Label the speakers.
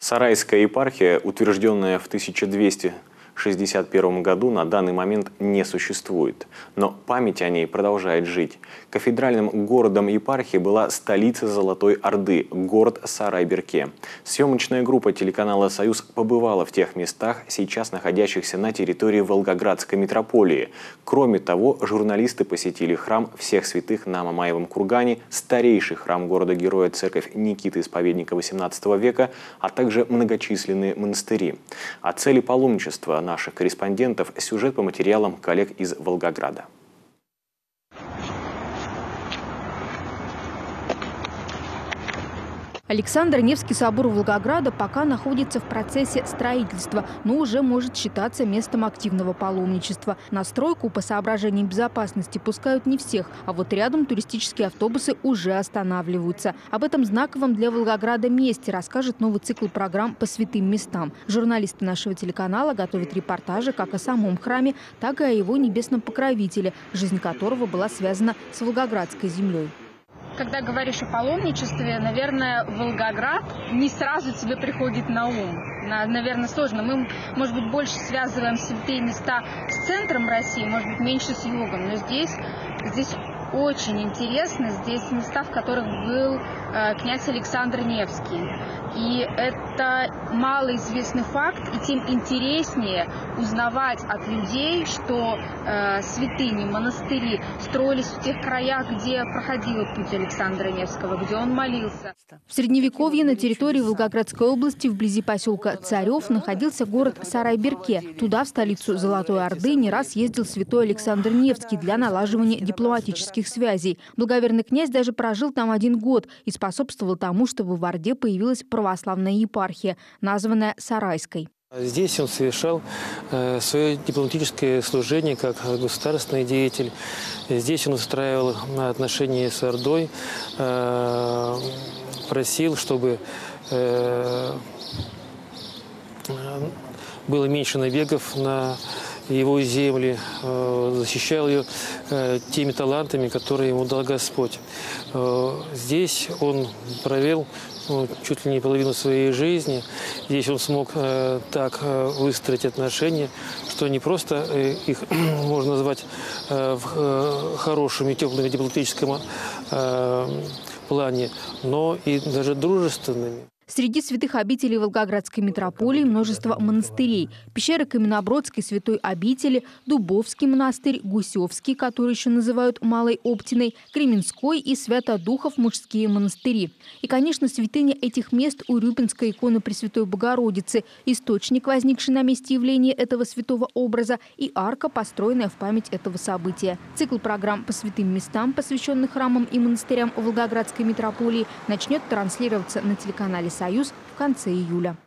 Speaker 1: Сарайская епархия, утвержденная в 1261 году, на данный момент не существует, но память о ней продолжает жить. Кафедральным городом епархии была столица Золотой Орды – город Сарай-Берке. Съемочная группа телеканала «Союз» побывала в тех местах, сейчас находящихся на территории Волгоградской митрополии. Кроме того, журналисты посетили храм Всех Святых на Мамаевом кургане, старейший храм города-героя церковь Никиты Исповедника XVIII века, а также многочисленные монастыри. О цели паломничества наших корреспондентов сюжет по материалам коллег из Волгограда.
Speaker 2: Александр Невский собор Волгограда пока находится в процессе строительства, но уже может считаться местом активного паломничества. На стройку по соображениям безопасности пускают не всех, а вот рядом туристические автобусы уже останавливаются. Об этом знаковом для Волгограда месте расскажет новый цикл программ по святым местам. Журналисты нашего телеканала готовят репортажи как о самом храме, так и о его небесном покровителе, жизнь которого была связана с волгоградской землей.
Speaker 3: Когда говоришь о паломничестве, наверное, Волгоград не сразу тебе приходит на ум. Наверное, сложно. Мы, может быть, больше связываем святые места с центром России, может быть, меньше с югом. Но здесь очень интересно. Здесь места, в которых был князь Александр Невский. И это малоизвестный факт, и тем интереснее узнавать от людей, что святыни, монастыри строились в тех краях, где проходил путь Александра Невского, где он молился.
Speaker 2: В Средневековье на территории Волгоградской области, вблизи поселка Царев, находился город Сарай-Берке. Туда, в столицу Золотой Орды, не раз ездил святой Александр Невский для налаживания дипломатических связей. Благоверный князь даже прожил там 1 год и способствовал тому, чтобы в Орде появилась православная епархия, названная Сарайской.
Speaker 4: Здесь он совершал свое дипломатическое служение как государственный деятель. Здесь он устраивал отношения с Ордой, просил, чтобы было меньше набегов на его земли, защищал ее теми талантами, которые ему дал Господь. Здесь он провел чуть ли не половину своей жизни. Здесь он смог так выстроить отношения, что не просто их можно назвать в хорошем и теплом дипломатическом плане, но и даже дружественными.
Speaker 2: Среди святых обителей Волгоградской митрополии множество монастырей. Пещера Каменнобродской святой обители, Дубовский монастырь, Гусевский, который еще называют Малой Оптиной, Кременской и Свято-Духов мужские монастыри. И, конечно, святыня этих мест – Урюпинская икона Пресвятой Богородицы, источник, возникший на месте явления этого святого образа, и арка, построенная в память этого события. Цикл программ по святым местам, посвященных храмам и монастырям Волгоградской митрополии, начнет транслироваться на телеканале «Союз» в конце июля.